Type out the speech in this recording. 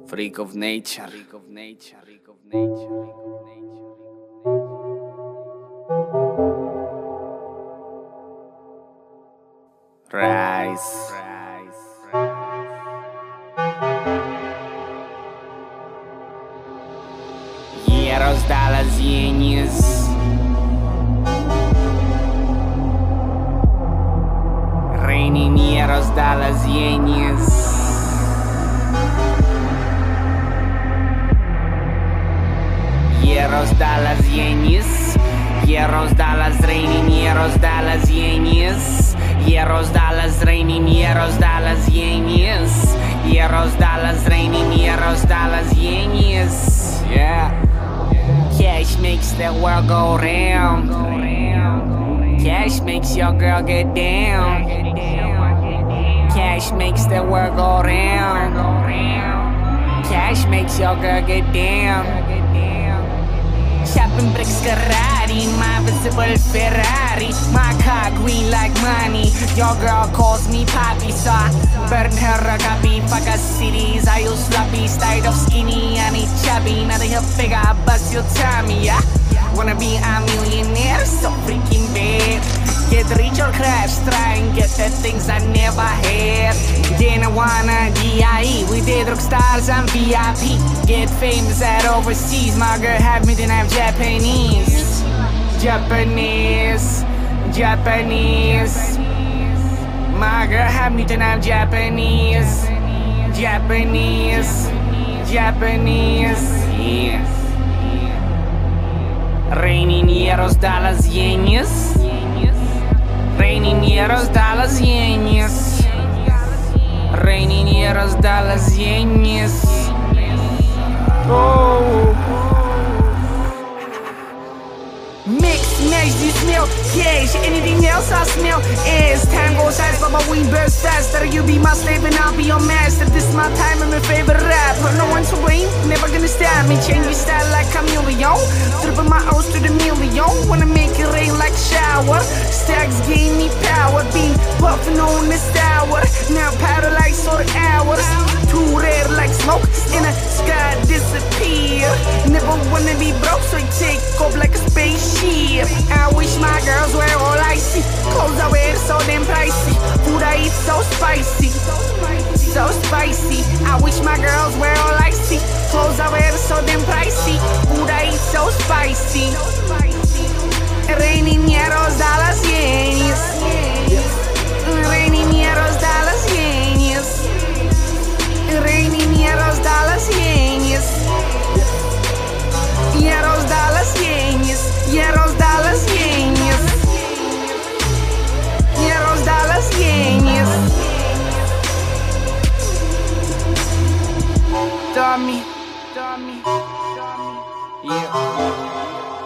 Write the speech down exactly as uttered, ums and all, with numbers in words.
Freak of nature. Freak of nature. Freak of nature. Freak of nature. Rise. Rise. Hieros Dallas Genius. Raining Hieros Dallas Genius. Hieros Dallas Genius. Hieros Dallas raining Hieros Dallas Genius. Hieros Dallas raining Hieros Dallas Genius. Hieros Dallas raining Hieros Dallas Genius. Yeah. Cash makes the world go round. Cash makes your girl get down. Cash makes the world go round. Cash makes your girl get down. Shopping bricks Ferrari, my visible Ferrari. My car green like money. Your girl calls me Papi, so I burn her a copy. Fuck a cities, I use sloppy. Style of skinny, I need chubby. Now they a figure, I bust your tummy, yeah. Wanna be a millionaire, so freaking bad. Get rich or crash, try and get the things I never had. Didn't wanna D I E, we did rock stars and V I P. Get famous at overseas, my girl had me then I'm Japanese. Japanese, Japanese. My girl had me then I'm Japanese. Japanese, Japanese. Yeah. Raining Hieros Dallas Genius. Raining Hieros Dallas Genius. Raining Hieros Dallas Genius. Oh. Mix, match, this smell cash. Anything else I smell is time goes fast, but my weed bursts faster. You be my slave and I'll be your master. This is my time and my favorite rapper. No one to blame, never gonna stop me. Change your style like chameleon. Tripping my O's to the million. Wanna make it rain like shower. Stacks gave me power. Been puffing on this tower. Now powder like sort of hours. Too red like smoke in the sky disappear. Never wanna be broke, so I take off like a spaceship. I wish my girls were all icy. Clothes I wear so damn pricey. Food I eat so spicy, so spicy. I wish my girls were all icy. Clothes I wear so damn pricey. Food I eat so spicy. Raining Hieros Dallas Genius. Raining Hieros Dallas Genius. Raining Hieros Dallas Genius. Hieros Dallas Genius. Hieros Dallas Genius. Hieros Dallas Genius. Dummy, dummy, dummy. Yeah.